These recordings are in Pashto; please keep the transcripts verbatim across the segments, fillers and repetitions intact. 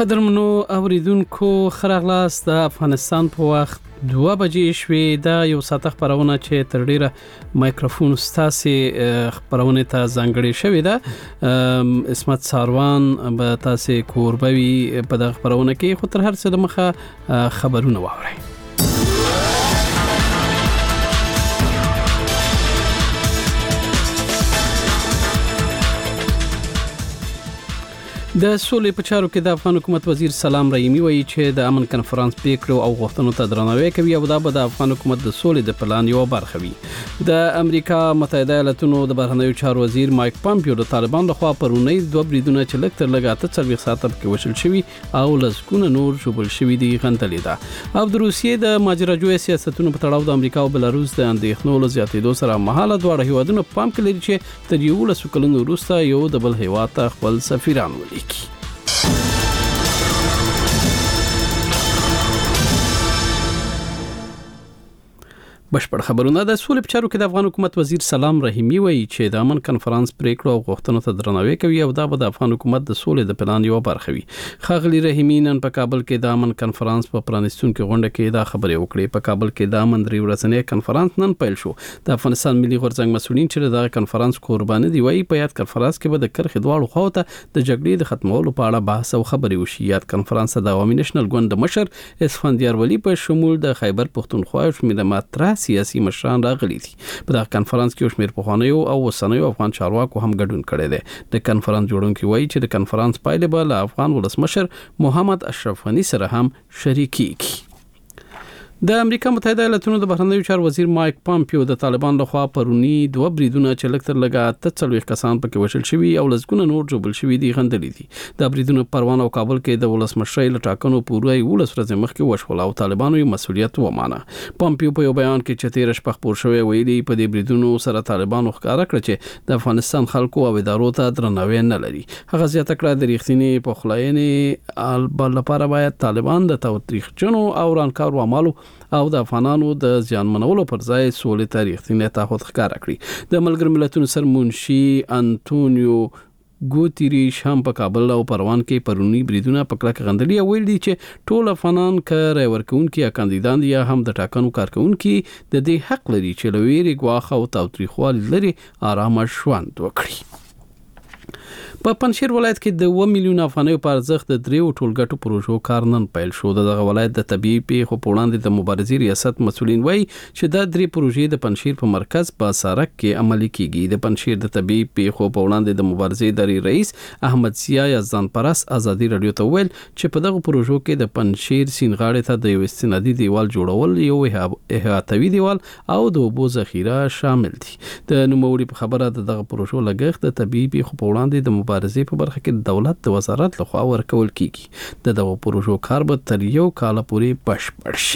قدرمنو اوریدونکو خراغلاس د افغانستان په وخت دوه بجې شوې دا یو ساعت خبرونه چې تر ډیره مایکروفون ستاسي خبرونه ته ځانګړې شوې ده اسمت ساروان به تاسو کوربوي په دغه خبرونه کې خو تر هر څه د مخه خبرونه واورئ. د سولې په چارو کې د افغان حکومت وزیر سلام رحیمی وایي چې د امن کنفرانس پریکړو او غوښتنو ته درناوی کوي او دا به د افغان حکومت د سولې د پلان یو برخه وي. د امریکا متحده ایالاتونو د بهرنیو چارو وزیر مایک پامپیو د طالبان لخوا پرونی دوه بریدونه چې لږ تر لږه اته څلوېښت ساعته کې وشل شوي او لسګونه نور ژوبل شوي دي غندلې ده. او د روسیې د ماجراجوی سیاستونو په تړاو د امریکا او بلاروس د اندېښنو له زیاتېدو سره مهاله دواړه هیوادونه پام کوي چې تر یولسو کلونو وروسته یو د بل هیواد ته خپل سفیران ولیکي. بشپړ خبرونه د سولې په چارو کې د افغان حکومت وزیر سلام رحیمی وایي چې د امن کنفرانس پریکړو او غوښتنو ته درناوی کوي او دا به د افغان حکومت د سولې د پلان یو برخه وي. ښاغلي رحیمی نن په کابل کې د امن کنفرانس په پرانیستونکو غونډه کې دا خبرې وکړې. په کابل کې د امن درې ورځنی کنفرانس نن پیل شو. د افغانستان ملي غورځنګ مسؤلین چې د کنفرانس قرباني دی وایي په یاد کنفرانس کې به د کرخې دواړو خواو ته د جګړې د ختمولو په اړه بحث او خبرې وشي. یاد کنفرانس د عوامي نېشنل ګوند مشر اسفندیار ولی په شمول د خیبر پښتونخوا او شمېر ماتره سیاسي مشران راغلي دي. په دغه کنفرانس کې شمېر پخوانیو او اوسنیو افغان چارواکو هم ګډون کړی دی. د کنفرانس جوړونکي وایي چې د کنفرانس پایلې به له افغان ولسمشر محمد اشرف غني سره هم شریکېږي. د امریکا متحده ایالاتونو د بهرنیو چارو وزیر مایک پامپیو د طالبان لخوا پرونی دوه بریدونه چې لږ تر لږه اته څلوېښت کسان پکې وشل شوي او لسګونه نور ژوبل شوي دي غندلې دي. دا بریدونه پروان او کابل کې د ولسمشر له ټاکنو پوره یولس ورځې مخکې وشول او طالبانو یې مسؤلیت ومانه. پامپیو په یو بیان کې چې تیر شپه خپور شوی ویلي په دې بریدونو سره طالبانو ښکاره کړ چې د افغانستان خلکو او ادارو ته درناوی نه لري. هغه زیاته کړه د ریښتینې پخلاینې لپاره باید طالبان د تاوتریخجنو او رانکارو اعمالو او د افغانانو د ځانمنولو پر ځای سولې ته رښتینی تعهد ښکاره کړي. د ملګرو ملتونو سرمنشي انټونیو ګوتریش هم په کابل او پروان کې پرونی بریدونه په کلکه غندلي او ویلي چې ټول افغانان که رای ورکوونکي یا کاندیدان یا هم د ټاکنو کارکوونکي د دې حق لري چې له ویرې ګواښ او تاوتریخوالي لري آرامه ژوند وکړي. په پنځیر ولایت کې د اووه میلیونه افغانیو په ارزښت د دریو ټولګټو پروژو کار نن پیل شو. دغه ولایت د طبيعي پیښو په وړاندې د مبارزې ریاست مسؤلین وایي چې دا درې پروژې د پنځیر په مرکز په سارک کې عملي کیږي. د پنځیر د طبيعي پیښو په وړاندې د مبارزې ادارې رئیس احمد ضیا یزدان پرس ازادي رادیو ته ویل چې په دغه پروژو کې د پنځیر سینغاړې ته د یو استنادي دیوال جوړول یو احاطوي دیوال او د اوبو ذخیره شامل دي. د نوموړي په خبره دغه پروژو لګښت د طبيعي پیښو په وړاندې د مبارزې په برخه کې د دولت د وزارت لخوا ورکول کیږي. د دغه پروژو کار به تر یو کال پورې بشپړ شي.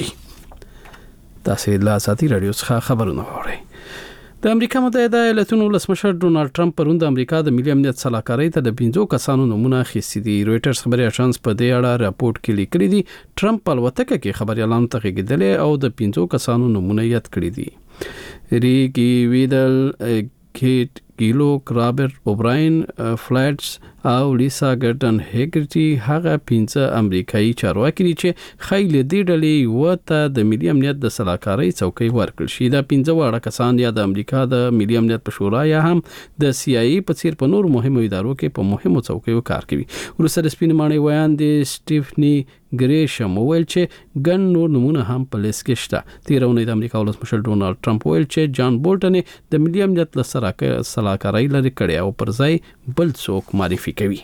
تاسو له ازادي رادیو څخه خبرونه اورئ. د امریکا متحده ایالاتونو ولسمشر ډونالد ټرمپ پرون د امریکا د ملي امنیت سلاکارۍ ته د پنځو کسانو نمونه اخیستي دي. رويټرز خبري اژانس په دې اړه راپورټ کې لیکلي دي ټرمپ په الوتکه کې خبريالانو ته غږیدل او د پنځو کسانو نمونه یاد کړی دي. ریګي ویدل کیټ ګیلو رابرټ اوبراین فلیټس او لیسا ګرټن هیګرټي هغه پنځه امریکایي چارواکي دي چې خیل دې ډلې وته د ملي امنیت د سلاکارۍ څوکۍ ورکړل شي. دا پنځه واړه کسان یا د امریکا د ملي امنیت په شورا یا هم د سی آی ای په څیر په نور مهمو ادارو کې په مهمو څوکیو کار کوي. وروسته سپین ماڼۍ ویاندې سټیفنی ګریشم ویل چې ګن نور نمونه هم په لیست کې شته. تیرونه د امریکا ولسمشر ډونالد ټرمپ ویل چې جان بولټن د ملي امنیت له سلاکارۍ لري کړي او پر ځای بل څوک معرفي کوي.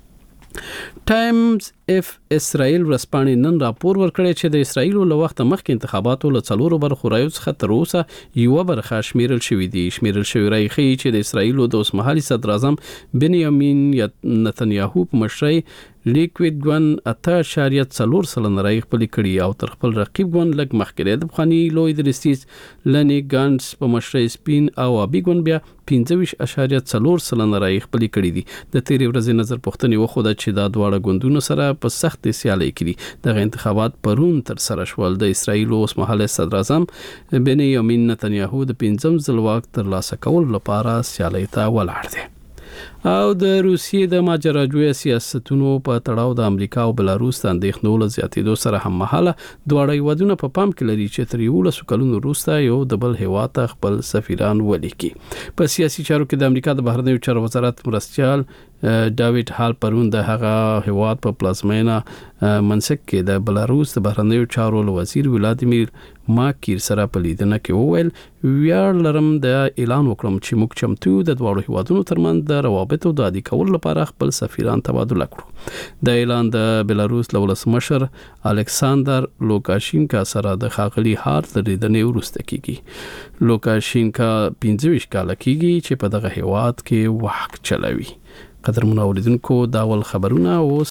ټایمز اف اسرائیل ورسپانې نن راپور ورکړی چې د اسرائیل له وخت مخکې انتخاباتو له څلورو برخو رایو څخه تر اوسه یوه برخه شمیرل شوې دي. شمیرل شوې رایې ښیي چې د اسرائیل د اوسمهالي صدر اعظم بنیامین نتنیاهو په مشرۍ لیکوید ګوند اته اشاریه څلور سلنه رایې خپلې کړي او تر خپل رقیب ګوند لږ مخکې دی. د پخواني لوی درستیز لنی ګانس په مشرۍ سپین او ابي ګوند بیا پنځه ویشت اشاریه څلور سلنه رایې خپلې کړي دي. د تیرې ورځې نظر پوښتنې وښوده چې دا دواړه ګوندونو سره په سخت سیالي کړي. دغه انتخابات پرون تر سره شول. د اسرائیل اوسمهاله صدر اعظم بنیامین نتنیاهو د پنځم ځل واک ترلاسه کولو لپاره سیالي ته ولاړ دی. او د روسیې د ماجراجوي سیاستونو په تړاو د امریکا او بلاروس د اندېښنو له زیاتېدو سره هم مهاله دواړه هیوادونه په پام کې لري چې تر یولسو کلونو وروسته یو د بل هیواد ته خپل سفیران ولیکي. په سیاسي چارو کې د امریکا د بهرنیو چارو وزارت مرستیال ډاوید هال پرون د هغه هیواد په پلازمینه منسک کې د بلاروس د بهرنیو چارو وزیر ولادیمیر ماکیر سره په لیدنه کې وویل ویاړ لرم د اعلان وکړم چې موږ چمتو د دواړو هیوادونو ترمنځ د روابطو د عادي کولو لپاره خپل سفیران تبادله کړو. د اعلان د بلاروس ولسمشر الکساندر لوکاشینکا سره د خاغلی هال د لیدنې وروسته کیږي. لوکاشینکا پنځه ویشت کال کیږي چې په دغه هیواد کې واک چلوي. قدرمن اوریدونکو داول خبرونه اوس